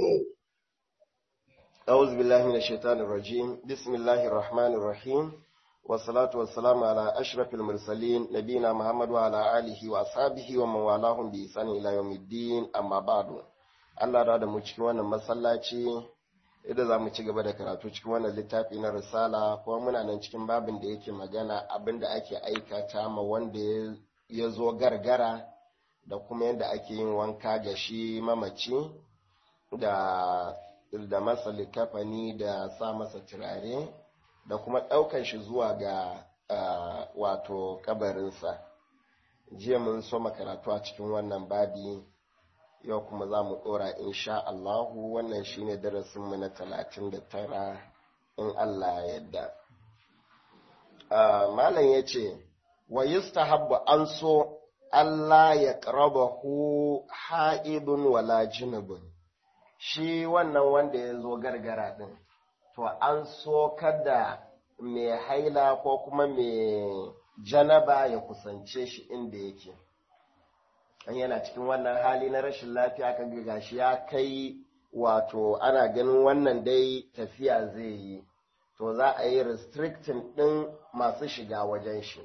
أعوذ بالله من الشيطان الرجيم بسم الله الرحمن الرحيم والصلاة والسلام على أشرف المرسلين نبينا محمد وعلى آله وأصحابه ومن والاهم بإحسان إلى يوم الدين أما بعد Allah da mu cikin wannan masallaci idan za mu ci gaba da karatu cikin wannan littafi na risala kuma muna nan cikin babin da yake magana abinda ake aikata ma wanda ya zo gargara da kuma yadda ake yin wanka ga shi mamaci da masa likafani da sa masa turare da kuma ɗaukar shi zuwa ga wato kabarinsa. Jiya mun so makaratu a cikin wannan babi, yau kuma za mu ɗora insha Allahu. Wannan shine darasinmu na 39 in Allah ya yarda. Malam ya ce, wa yustahabbu an so Allah ya ƙarabahu ha'idun wala junubun. Shi wannan wanda ya zo gargara ɗin, to an so kada mai haila ko kuma mai janaba ya kusance shi inda yake. An yana cikin wannan hali na rashin lafiya kan gashi ya kai wato ana ganin wannan dai tafiya zai yi, to za a yi restricting ɗin masu shiga wajen shi.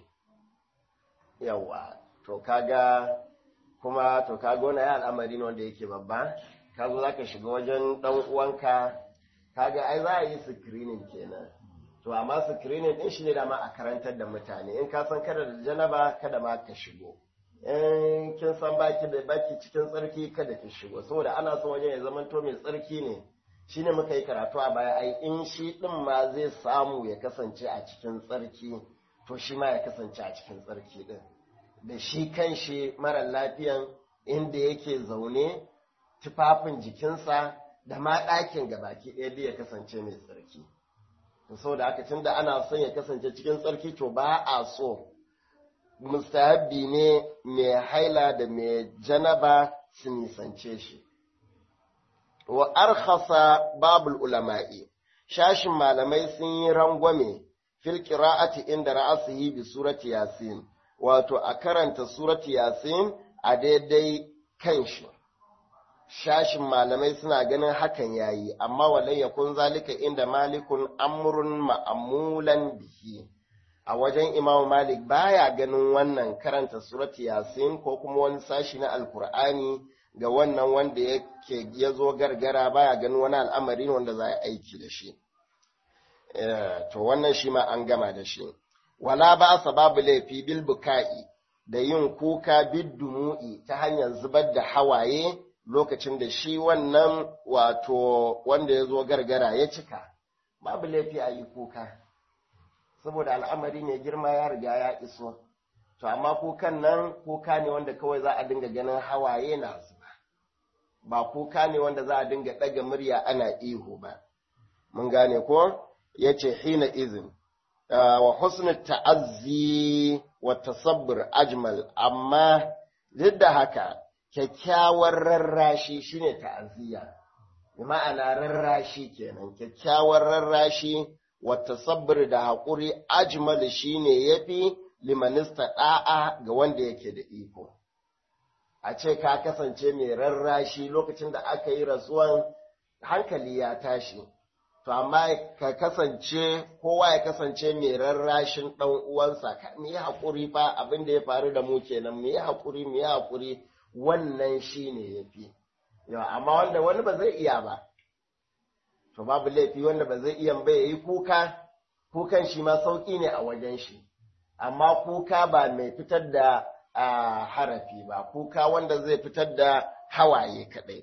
Yawa, to kaga wani ya al'amari ne wanda yake babba. Ka zo za ka shiga wajen ɗan uwanka, kaga ai za a yi screening kenan. To amma screening ɗin shi ne dama a karantar da mutane, in ka san kada da janaba kada ma ka shigo, in kin san baki cikin tsarki kada ki shigo, saboda ana son wajen ya zama to mai tsarki ne. Shine muka yi karatu a baya, ai in shi ɗin ma zai samu ya kasance a cikin tsarki, to shi ma ya kasance a cikin tsarki ɗin. Da shi kan shi mara lafiyan inda yake zaune, tufafin jikinsa da ma ɗakin gabaki ɗaya da ya kasance mai tsarki. Saboda haka tunda ana son ya kasance cikin tsarki, to ba a so mustahabbi ne mai haila da mai janaba su nisance shi. Wa arkhasa babul ulama'i, shashin malamai sun yi rangwame fil qira'ati inda ra'asihi bi surati yasin, wato a karanta surati yasin a daidai kan shi. Shashin malamai suna ganin hakan yayi, amma walai yakun zalika inda malikun amrun ma'amulan bihi. A wajen Imam Malik baya ganin wannan karanta surati Yasin ko kuma wani sashi na Alkur'ani ga wannan wanda ya zo gargara, baya ganin wani al'amari wanda za a aiki da shi. To wannan shi ma an gama da shi. Wala ba babu laifi bil buka'i da yin kuka bid dumu'i ta hanyar zubar da hawaye lokacin da shi wannan wato wanda ya zo gargara ya cika, babu laifi a yi kuka, saboda al'amari mai girma ya riga ya iso. To amma kukan nan kuka ne wanda kawai za a dinga ganin hawaye na zuba, ba kuka ne wanda za a dinga ɗaga murya ana ihu ba. Mun gane ko? Ya ce hina izin wa husnul ta'azzi wa tasabbur ajmal, amma duk da haka kyakkyawar rarrashi shine ta'aziyya, ma'ana rarrashi kenan. Kyakkyawar rarrashi wa tasabbur da haƙuri ajmal shine yafi limanista da'a ga wanda yake da iko. A ce ka kasance mai rarrashi lokacin da aka yi rasuwan, hankali ya tashi, to amma ka kasance kowa ya kasance mai rarrashin ɗan uwansa, mu yi haƙuri fa abin da ya faru da mu kenan, mu yi haƙuri, wannan shi ne ya fi. Amma wanda wani ba zai iya ba, to babu laifi wanda ba zai iya ba ya yi kukan shi ma sauƙi ne a wajen shi, amma kuka ba mai fitar da harafi ba, kuka wanda zai fitar da hawaye kaɗai.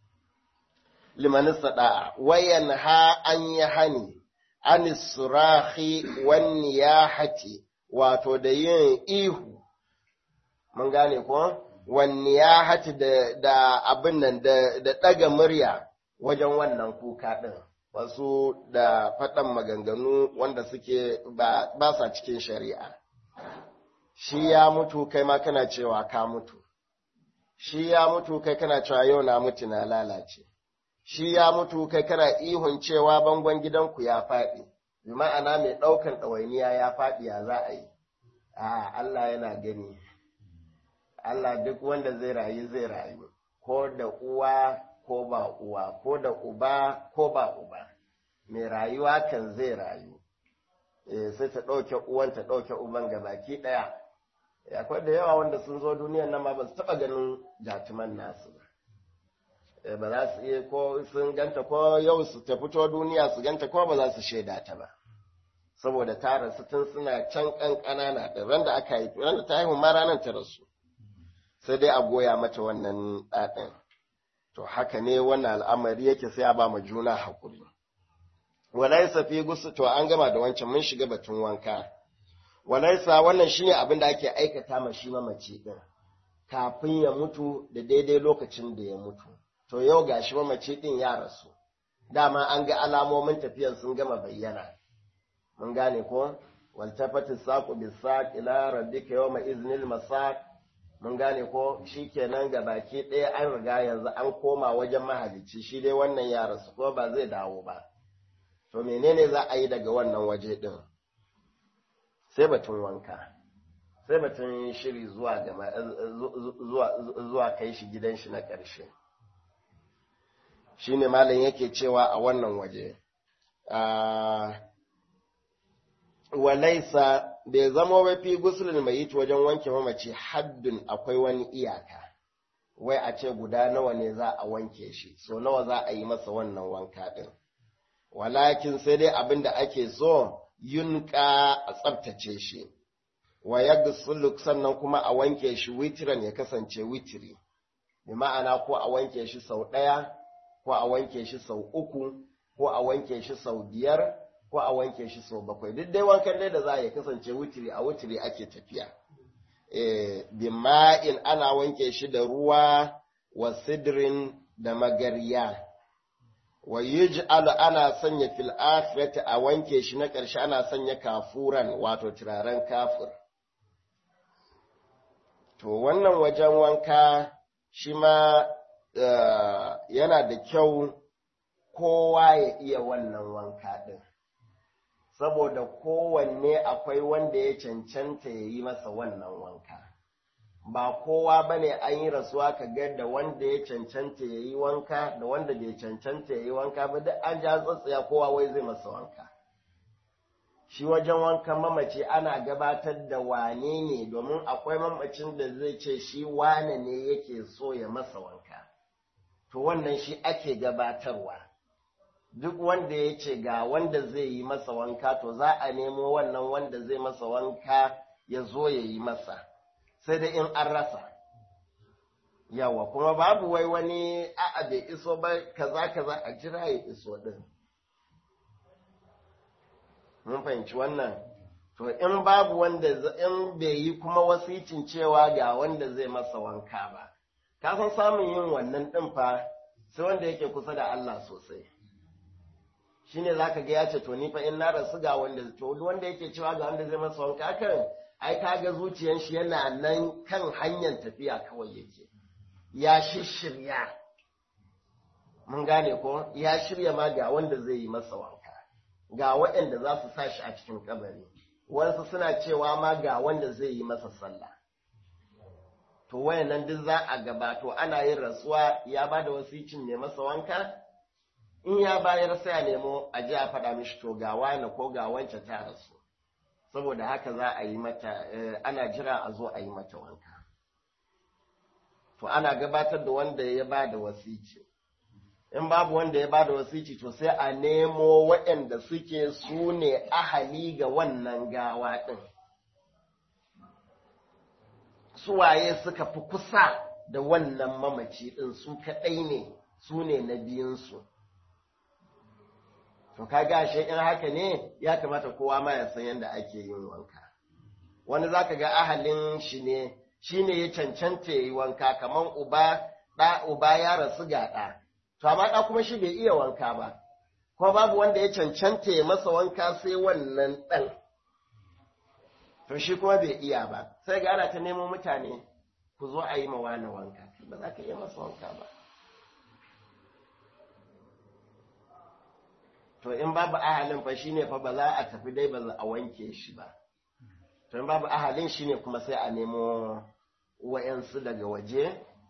Limanin sada'a, wayan ha an yi hani, an surahi wani ya hati, wato da yin ihu, mun gane ko? Wani ya hati da abin nan da ɗaga murya wajen wannan kuka ɗin, wasu da faɗan maganganu wanda suke ba sa cikin shari'a. Shi ya mutu kai ma kana cewa ka mutu, shi ya mutu kai kana cewa yau na mutu na lalace, shi ya mutu kai kana ihun cewa bangon gidanku ya faɗi, bi ma'ana mai ɗaukan ɗawainiya ya faɗi, ya za a yi. Allah yana gani, Allah duk wanda zai rayu, ko da uwa ko ba uwa, ko da uba ko ba uba, mai rayuwa kan zai rayu, sai ta ɗauke uwan ta ɗauke uban gabaki ɗaya. Akwai da yawa wanda sun zo duniyan nan ma ba su taɓa ganin jatuman nasu ba, ba za su iya ko sun ganta ko yau su ta fito duniya su ganta ko ba za su shaida ta ba, saboda ta rasu tun suna can ƙanƙana da ran da aka haifi, ran da ta haihu ma ranar ta rasu, sai dai a goya mata wannan ɗaɗin. To haka ne wannan al'amari yake, sai a ba ma juna haƙuri. Walaisa fi gusu, to an gama da wancan, mun shiga batun wanka. Walaisa wannan shine abin da ake aikata ma shi mamaci din kafin ya mutu da daidai lokacin da ya mutu. To yau gashi mamaci din ya rasu, dama an ga alamomin tafiyan sun gama bayyana, mun gane ko waltafati saqu bisaq ila rabbika yawma iznil masaq, mun gane ko shikenan ga baki ɗaya an riga yanzu an koma wajen mahalicci, shi dai wannan ya rasu ko ba zai dawo ba. To menene za a yi daga wannan waje din? Sai batun wanka, sai batun shiri zuwa kai shi gidan shi na ƙarshe. Shi ne malam yake cewa a wannan waje, walaisa bai zama wafi gusulun mai yi wajen wanke mamaci haddun akwai wani iyaka, wai a ce guda nawa ne za a wanke shi, so nawa za a yi masa wannan wanka ɗin. Walakin sai dai abin da ake so yunka a tsabtace shi, wa yaghsuluk sannan kuma a wanke shi witiran ya kasance witiri, bi ma'ana ko a wanke shi sau ɗaya, ko a wanke shi sau uku, ko a wanke shi sau biyar, ko a wanke shi sau bakwai. Duk dai wankan dai da za a kasance witiri, a witiri ake tafiya. Bi ma'in ana wanke shi da ruwa wa sidrin da magarya. Wa yuj'alu ana sanya fil akhirati a wanke shi na ƙarshe ana sanya kafuran wato turaren kafur. To wannan wajen wanka shi ma yana da kyau kowa ya iya wannan wanka ɗin, saboda kowanne akwai wanda ya cancanta ya yi masa wannan wanka. Ba kowa ba ne an yi rasuwa ka ga da wanda ya cancanta ya yi wanka da wanda bai cancanta ya yi wanka ba, duk an ja tsatsaya kowa wai zai masa wanka. Shi wajen wankan mamaci ana gabatar da wane ne, domin akwai mamacin da zai ce shi wane ne yake so ya masa wanka, to wannan shi ake gabatarwa. Duk wanda ya ce ga wanda zai yi masa wanka, to za a nemo wannan wanda zai masa wanka ya zo ya yi masa, sai dai in an rasa. Yawa kuma babu wai wani a'a bai iso ba kaza a jira ya iso din. Mun fahimci wannan? To in babu wanda in bai yi kuma wasicin cewa ga wanda zai masa wanka ba, ka san samun yin wannan din fa sai wanda yake kusa da Allah sosai. Shine zaka ga ya ce to ni fa in na rasu ga wanda, to wanda yake cewa ga wanda zai masa wanka kan ai kaga zuciyar shi yana nan kan hanyar tafiya kawai yake, ya shirya. Mun gane ko ya shirya ma ga wanda zai yi masa wanka, ga waɗanda za su sa shi a cikin kabari, wasu suna cewa ma ga wanda zai yi masa sallah. To wayannan duk za a gabato, ana yin rasuwa ya ba da wasicin ne masa wanka, in ya bayar sai a nemo a ji a faɗa mishi to ga wani ko ga wance ta rasu, saboda haka za a yi mata, ana jira a zo a yi mata wanka. To ana gabatar da wanda ya ba da wasici. In babu wanda ya ba da wasici, to sai a nemo waɗanda suke su ne ahali ga wannan gawa ɗin. Suwaye suka fi kusa da wannan mamaci ɗin, su kaɗai ne, su ne na biyunsu. To kaga ashe in haka ne ya kamata kowa ma ya san yadda ake yin wanka. Wani zaka ga ahalin shi ne, shi ne ya cancanta ya yi wanka, kamar uba ya rasu ga ɗa. To amma ɗa kuma shi bai iya wanka ba, kuma babu wanda ya cancanta ya masa wanka sai wannan ɗan. To shi kuma bai iya ba, sai ga ana ta nemo mutane ku zo a yi ma wani wanka, ba za ka iya masa wanka ba. To in babu ahalin fa shine fa ba za a tafi dai ba za a wanke shi ba. To in babu ahalin shine kuma sai a nemo wa'yansu daga waje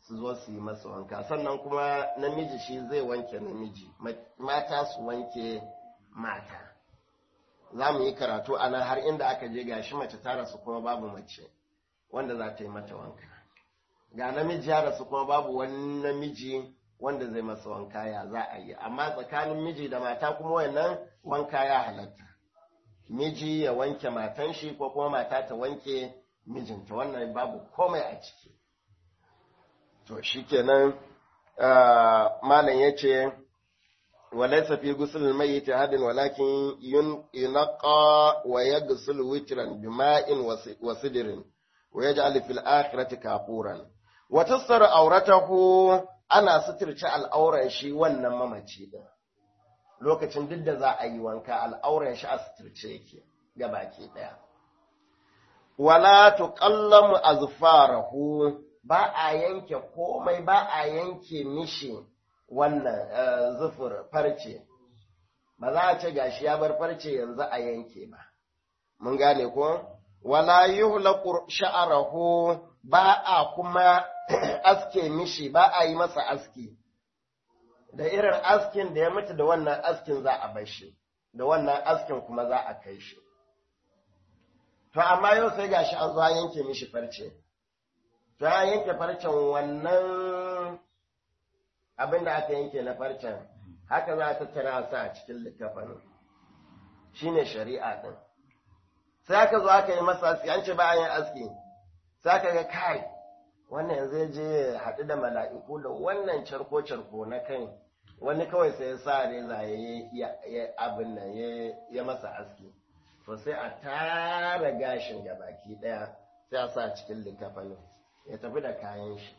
su zo su yi masa wanka, sannan kuma namiji shi zai wanke namiji, mata su wanke mata. Za mu yi karatu a nan har inda aka je gashi mace ta rasu kuma babu mace wanda za ta yi mata wanka, ga namiji ya rasu kuma babu wani namiji wanda zai masa wanka, ya za a yi. Amma tsakanin miji da mata kuma wannan wanka ya halatta, miji ya wanke matan shi ko kuma mata ta wanke mijinta, wannan babu komai a ciki. To shikenan malam yace walaysa fi ghusl al-mayyit hadin walakin yunqa wa yaghsul witran bima'in wa sidrin wa yaj'al fil akhirati kafuran wa tasara auratahu, ana suturce al'auran shi wannan mamaci din lokacin duk da za a yi wanka, al'auran shi a suturce yake gabaki daya. Wala tuqallamu azfarahu, ba a yanke komai, ba a yanke mishi wannan zufur farce, ba za a ce gashi ya bar farce yanzu a yanke ba, mun gane ko? Wala yuhlaqu sha'rahu, ba a kuma aske mishi, ba a yi masa aski, da irin askin da ya mutu da wannan askin za a bar shi, da wannan askin kuma za a kai shi. To amma yau sai gashi an zo yanke mishi farce, to ya yanke farcen wannan abin da aka yanke na farcen, haka za a tattara sa a cikin littafin, shine shari'a din. Sai aka zo aka yi masa aski, an ce ba a yin aski, sai aka ga kai wannan yanzu ya je haɗu da mala'iku da wannan carko-carko na kai, wani kawai sai ya sa reza ya abin nan ya masa aski. To sai a tara gashin gabaki ɗaya sai a sa cikin littafin ya tafi da kayan shi.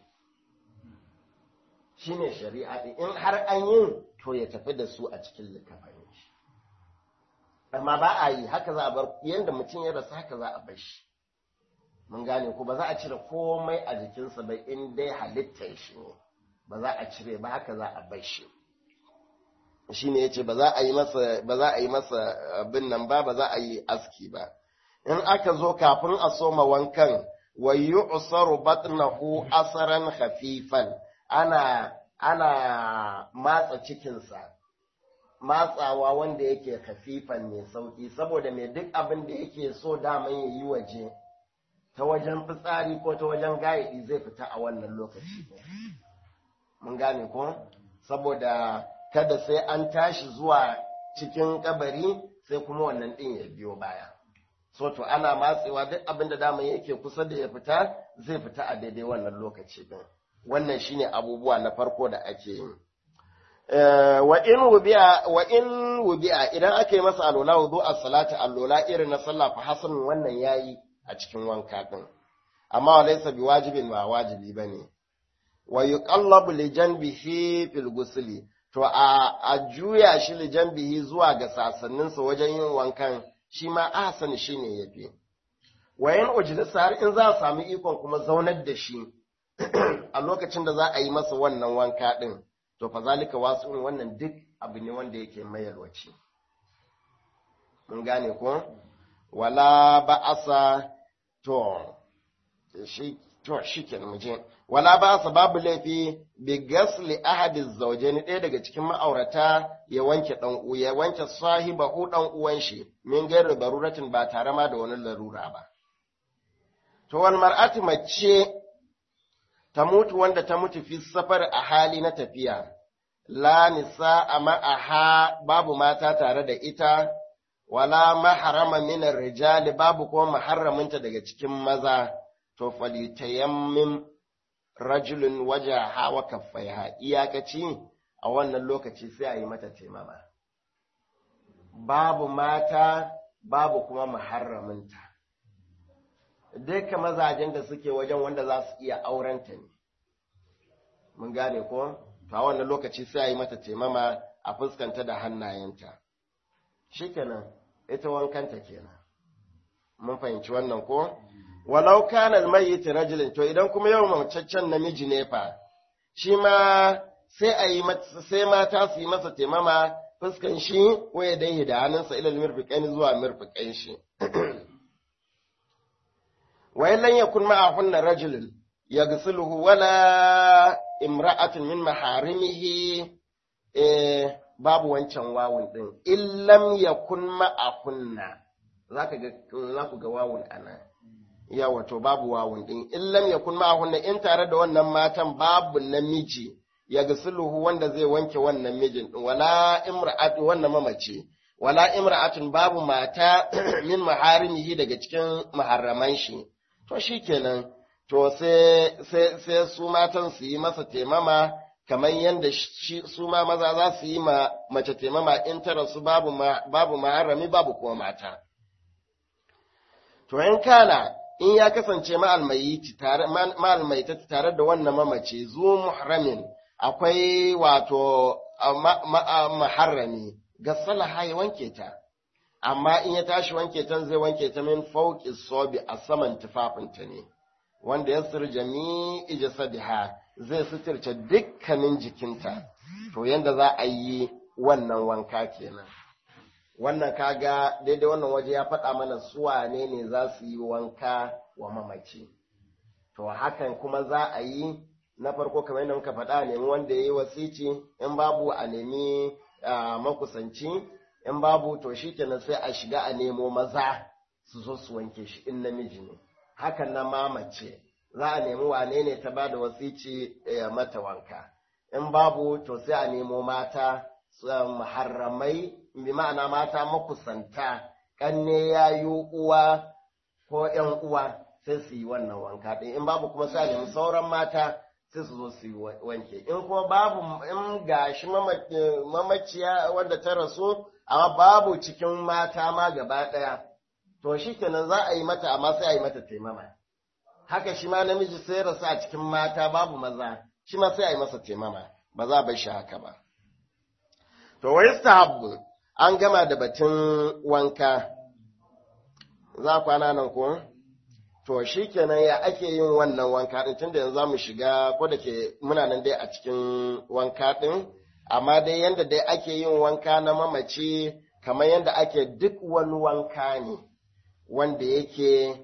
Shi ne shari'a ɗin, in har an yin to ya tafi da su a cikin littafin shi. Amma ba a yi haka za a bar, yadda mutum ya rasu haka za a bar shi. Mun gane ko ba za a cire komai a jikinsa ba in dai halittar shi ne, ba za a cire ba, haka za a bar shi. Shi ne ya ce ba za a yi masa abin nan ba za a yi aski ba. In aka zo kafin a soma wankan, wa yu'saru batnahu asaran khafifan, ana matsa cikinsa, matsawa wanda yake khafifan mai sauki, saboda mai duk abin da yake so daman ya yi waje, ta wajen fitsari ko ta wajen gaidi zai fita a wannan lokaci. Mun gane ko? Saboda kada sai an tashi zuwa cikin kabari sai kuma wannan ɗin ya biyo baya. So to ana matsewa duk abin da dama yake kusa da ya fita zai fita a daidai wannan lokaci ɗin. Wannan shine abubuwa na farko da ake yi. Wa in wubi'a idan aka yi masa alola wudu a salati alola irin na sallah fa hasan wannan yayi a cikin wanka ɗin. Amma wa laysa bi wajibin ba wajibi bane. Wa yuqallabu li janbihi fil ghusli, to a juya shi lijambihi zuwa ga sasanninsa wajen yin wankan, shi ma ahsan shi ne ya fi. Wayan ujilisa har in za a sami ikon kuma zaunar da shi a lokacin da za a yi masa wannan wanka ɗin, to fa zalika wasu wannan duk abu ne wanda yake mayarwaci. Mun gane ko? Wala ba'asa shi kenan mu je. Wala ba sa babu laifi bi gasli ahadiz zawjaini, ɗaya daga cikin ma'aurata ya wanke sahibahu dan uwan shi min gairu baruratin, ba tare ma da wani larura ba. To wal mar'atu mace ta mutu wanda ta mutu fi safar a hali na tafiya, la nisa ma'aha, babu mata tare da ita, wala maharama min rijali, babu kuma maharraminta daga cikin maza, to falitayammim rajulun wajaha wa kaffaiha, iyakaci a wannan lokaci sai a yi mata taimama, babu mata babu kuma muharraminta, duka mazajen da suke wajen wanda za su iya aurenta ne. Mun gane ko? To a wannan lokaci sai a yi mata taimama a fuskanta da hannayenta, shikenan ita wankanta kenan. Mun fahimci wannan ko? Walau kana almayyit rajulin, to idan kuma yau mamacaccen namiji ne fa, shi ma sai mata su yi masa taimama fuskan shi ko ya dai da hannunsa ilal mirfiqaini zuwa mirfiqain shi. Wa illan yakun ma'ahunna rajulun, yaghsiluhu wala imra'atun min maharimihi babu wancan wawun din illam yakun ma'ahunna za ku ga wawun ana yawa to babu wawun din illam yakun ma'ahunna in tare da wannan matan babu namiji yaghsiluhu wanda zai wanke wannan mijin din wala imra'atu wannan mamace wala imra'atun babu mata min maharimihi daga cikin maharraman shi to shikenan to sai su matan su yi masa taimama kamar yadda su ma maza za su yi ma mace taimama in tara su babu maharrami babu kuma mata to in kana in ya kasance ma'almaitati tare da wannan mamace zu muhramin akwai wato maharrami ga salaha ya wanke ta amma in ya tashi wanke ta zai wanke ta min fauqi sobi a saman tufafinta ne wanda ya sir jami'i jasadiha zai suturce dukkanin jikinta to yanda za a yi wannan wanka kenan wannan kaga daidai wannan waje ya faɗa mana su wane ne za su yi wanka wa mamaci to hakan kuma za a yi na farko kamar yadda muka faɗa nemi wanda ya yi wasici in babu a nemi makusanci in babu to shi kenan sai a shiga a nemo maza su zo su wanke shi in namiji ne hakan na mamace za a nemi wane ne ta ba da wasici mata wanka in babu to sai a nemo mata muharramai bi ma'ana mata makusanta kanne yayu uwa ko ƴan uwa sai su yi wannan wanka ɗin in babu kuma sai a nemi sauran mata sai su zo su yi wanke in kuma babu in gashi mamaciya wanda ta rasu amma babu cikin mata ma gaba ɗaya to shi kenan za a yi mata amma sai a yi mata taimama haka shi ma namiji sai rasu a cikin mata babu maza shi ma sai a yi masa taimama ba za a bar shi haka ba to wa yastahabbu an gama da batun wanka za kwana nan ko to shikenan ya ake yin wannan wanka din tunda yanzu zamu shiga ko da ke muna nan dai a cikin wanka din amma dai yanda dai ake yin wanka na mamaci kamar yanda ake duk wani wanka ne wanda yake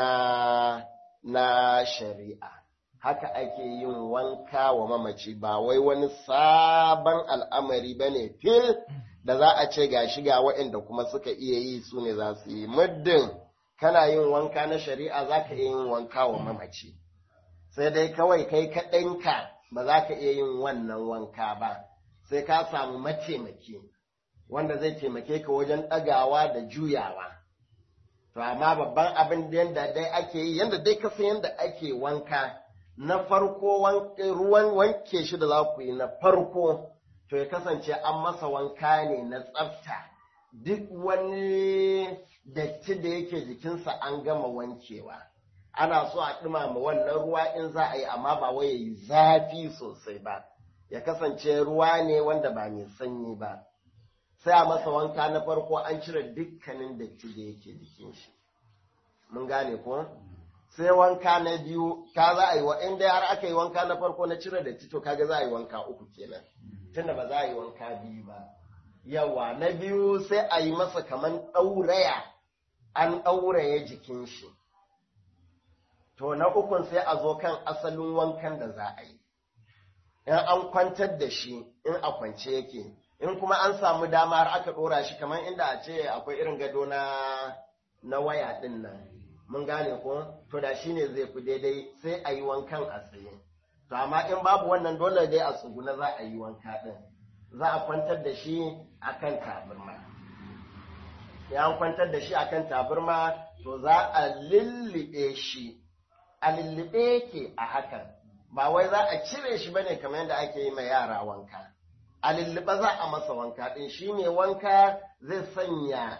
na shari'a haka ake yin wanka wa mamaci ba wai wani sabon al'amari bane fil da za a ce ga shiga waɗanda kuma suka iya yi su ne za su yi muddin kana yin wanka na shari'a za ka iya yin wanka wa mamaci sai dai kawai kai kaɗanka ba za ka iya yin wannan wanka ba sai ka samu mataimaki wanda zai taimake ka wajen ɗagawa da juyawa to amma babban abin da yanda dai ake yi yanda dai ka san yanda ake wanka na farko ruwan wanke shi da za ku yi na farko to ya kasance an masa wanka ne na tsafta duk wani datti da yake jikinsa an gama wankewa ana so a ɗumama wannan ruwa in za a yi amma ba wai yi zafi sosai ba ya kasance ruwa ne wanda ba mai sanyi ba sai a masa wanka na farko an cire dukkanin datti da yake jikin shi mun gane ko sai wanka na biyu ka za a yi wa inda har aka yi wanka na farko na cire datti to kaga za a yi wanka uku kenan tunda ba za a yi wanka biyu ba yawa na biyu sai a yi masa kaman ɗauraya an ɗauraya jikin shi to na ukun sai a zo kan asalin wankan da za a yi in an kwantar da shi in a kwance yake in kuma an samu dama har aka ɗora shi kamar inda a ce akwai irin gado na waya ɗin nan mun gane ko to da shi ne zai fi daidai sai a yi wankan a tsaye to amma in babu wannan dole dai a tsuguna za a yi wanka ɗin za a kwantar da shi akan tabarma ya an kwantar da shi akan tabarma to za a lullube shi a lullube yake a hakan ba wai za a cire shi bane kamar yadda ake yi ma yara wanka a lullube za a masa wanka ɗin shi ne wanka zai sanya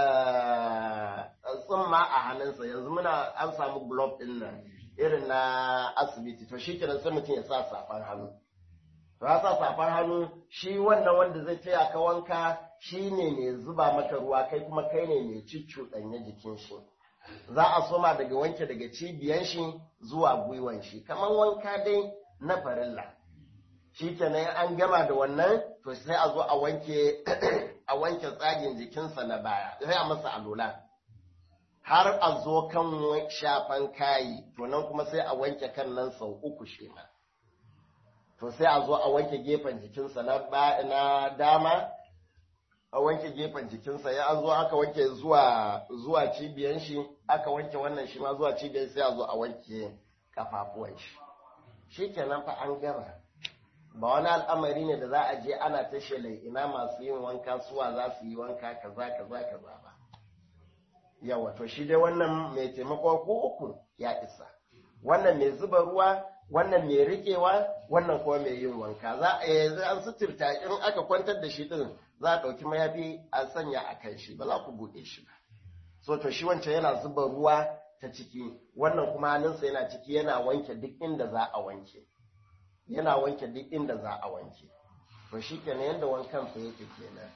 tsumma a hannunsa yanzu muna an samu glove ɗin nan irin na asibiti to shi kenan sai mutum ya sa safar hannu to ya sa safar hannu shi wannan wanda zai taya ka wanka shi ne mai zuba maka ruwa kai kuma kai ne mai cuccuɗanya jikin shi za a soma daga wanke daga cibiyan shi zuwa gwiwan shi kamar wanka dai na farilla shi kenan an gama da wannan to sai a zo a wanke tsagin jikinsa na baya sai a masa alola har a zo kan shafan kayi, to nan kuma sai a wanke kan nan sau 3 shi ma. To sai a zo a wanke gefen jikinsa na dama, a wanke gefen jikinsa, ya an zo aka wanke zuwa cibiyan shi, aka wanke wannan shi ma zuwa cibiyan, sai a zo a wanke kafafuwan shi. Shi kenan fa an gama. Ba wani al'amari ne da za a je ana ta shela ina masu yin wanka suwa za su yi wanka kaza ba. Yawa, to shi dai wannan mai taimako ko uku ya isa. Wannan mai zuba ruwa, wannan mai riƙewa, wannan kuma mai yin wanka. Za a yi an suturta in aka kwantar da shi din, za a ɗauki mayafi a sanya a kan shi, ba za ku buɗe shi ba. So to shi wancan yana zuba ruwa ta ciki, wannan kuma hannunsa yana ciki yana wanke duk inda za a wanke. Yana wanke duk inda za a wanke. To shi kenan yadda wankansa yake kenan.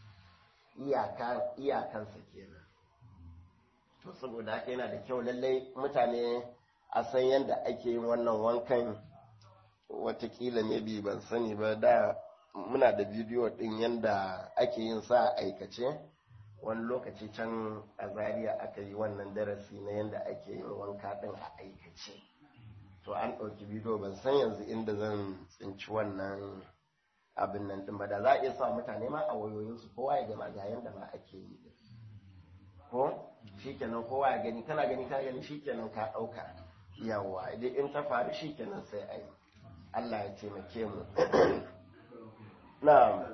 Iyakansa kenan. To saboda haka yana da kyau lallai mutane a san yadda ake yin wannan wankan. Watakila ne bi ban sani ba, da muna da bidiyo din yadda ake yin sa a aikace. Wani lokaci can a Zaria aka yi wannan darasi na yadda ake yin wanka din a aikace. To an ɗauki bidiyo, ban san yanzu inda zan tsinci wannan abin nan ɗin ba, da za a iya sa mutane ma a wayoyinsu kowa ya gama ga yadda ma ake yi. Ko shikenan kowa ya gani, kana gani ka gani, shikenan ka ɗauka. Yawa idan in ta faru shikenan sai a yi. Allah ya taimake mu. Na'am.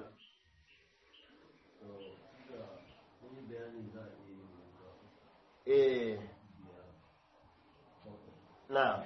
Na'am.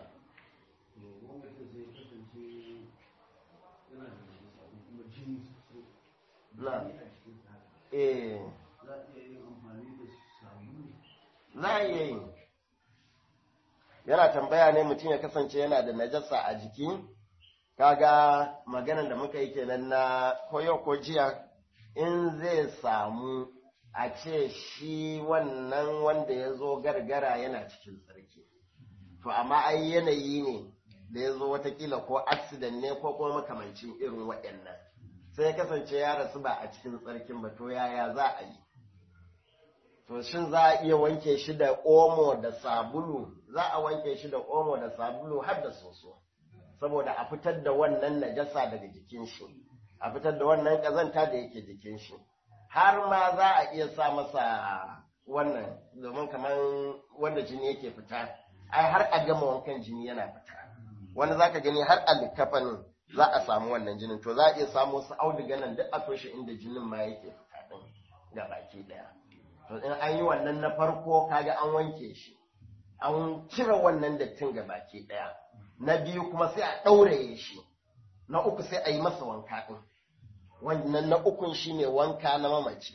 Za a iya yi. Yana tambaya ne mutum ya kasance yana da najasa a jiki, kaga maganan da muka yi kenan na koyo ko jiya, in zai samu a ce shi wannan wanda ya zo gargara yana cikin tsarki. To amma ai yanayi ne da ya zo watakila ko accident ne ko kuma makamancin irin waɗannan. Sai ya kasance ya rasu ba a cikin tsarkin ba, to yaya za a yi? To shin za a iya wanke shi da omo da sabulu? Za a wanke shi da omo da sabulu har da soso, saboda a fitar da wannan najasa daga jikin shi, a fitar da wannan ƙazanta da yake jikin shi. Har ma za a iya sa masa wannan, domin kamar wanda jini yake fita, ai har a gama wankan jini yana fita. Wani za ka gani har a likafanin za a samu wannan jinin, to za a iya samu su auduga nan duk a toshe inda jinin ma yake fita din ga baki daya. To in an yi wannan na farko kaga an wanke shi, an cire wannan dattin ga baki daya. Na biyu kuma sai a ɗauraye shi, na uku sai a yi masa wanka din. Wannan na ukun shine wanka na mamaci.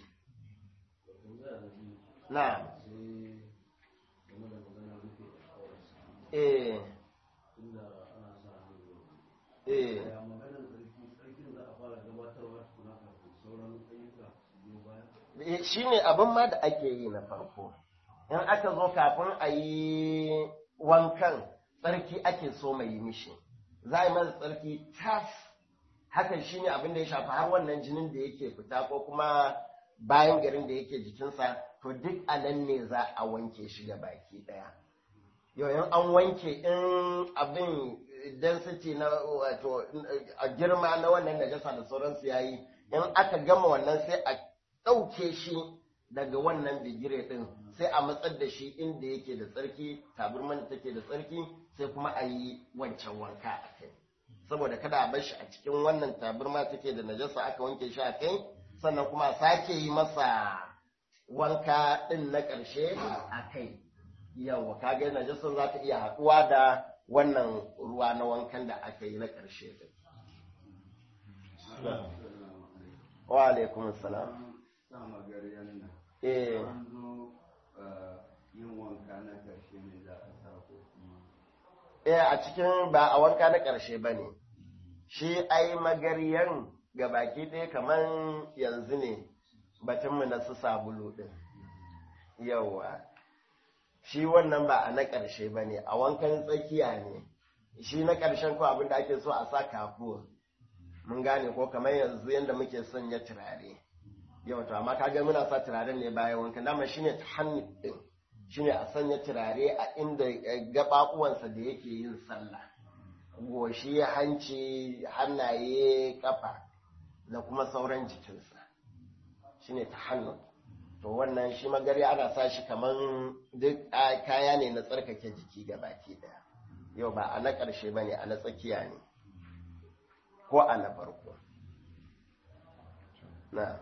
Na'am. Shi ne abin ma da ake yi na farko. In aka zo kafin a yi wankan, tsarki ake so mai yi mishi. Za a yi masa tsarki tas, hakan shi ne abin da ya shafi har wannan jinin da yake fita ko kuma bayan garin da yake jikinsa, to duk a nan ne za a wanke shi ga baki ɗaya. Yau in an wanke in abin density na wato a girma na wannan najasa da sauransu yayi, in aka gama wannan sai a ɗauke shi daga wannan bigire ɗin, sai a matsar da shi inda yake da tsarki, taburman da take da tsarki, sai kuma a yi wancan wanka a kai. Saboda kada a bar shi a cikin wannan taburma take da najasa aka wanke shi a kai, sannan kuma a sake yi masa wanka ɗin na ƙarshe a kai. Yawa kaga najasan za ta iya haɗuwa da wannan ruwa na wankan da aka yi na ƙarshe ɗin. Wa alaikum salam. A cikin ba a wanka na ƙarshe ba ne, shi ai magaryan gabaki ɗaya kamar yanzu ne batunmu na su sabulu ɗin. Yawa, shi wannan ba a na ƙarshe ba ne, a wankan tsakiya ne, shi na ƙarshen ko abin da ake so a sa kafur. Mun gane ko kamar yanzu yadda muke sanya turare. Yau to amma kaga muna sa turaren ne bayan wankan, dama shine tahannut din. shine a sanya turare a inda gaɓaɓuwansa da yake yin sallah, goshi, hanci, hannaye, kafa da kuma sauran jikinsa, shine tahannun. To wannan shi magari ana sa shi kaman duk kaya ne na tsarkake jiki ga baki daya. Yau ba a na ƙarshe ba ne, a na tsakiya ne ko a na farko. Na.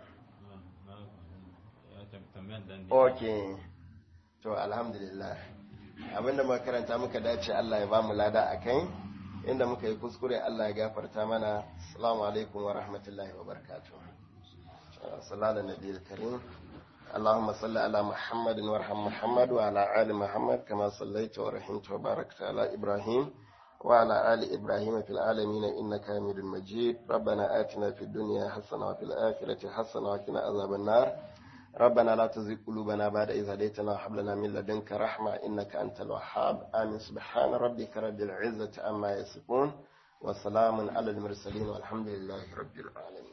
Ok. To alhamdulillah. Abinda muka karanta muka dace Allah ya ba mu lada a kai, inda muka yi kuskure Allah ya gafarta mana. Assalamu alaikum wa rahmatullahi wa barakatuh. Sallallahu alaihi wa sallam. اللهم صل على محمد وارحم محمد وعلى آل محمد كما صليت ورحمت وباركت على إبراهيم وعلى آل إبراهيم في العالمين إنك حميد مجيد. ربنا آتنا في الدنيا حسنة وفي الآخرة حسنة وقنا عذاب النار. ربنا لا تزغ قلوبنا بعد إذ هديتنا وهب لنا من لدنك رحمة إنك أنت الوهاب. آمين. سبحان ربك رب العزة عما يصفون وسلام على المرسلين والحمد لله رب العالمين.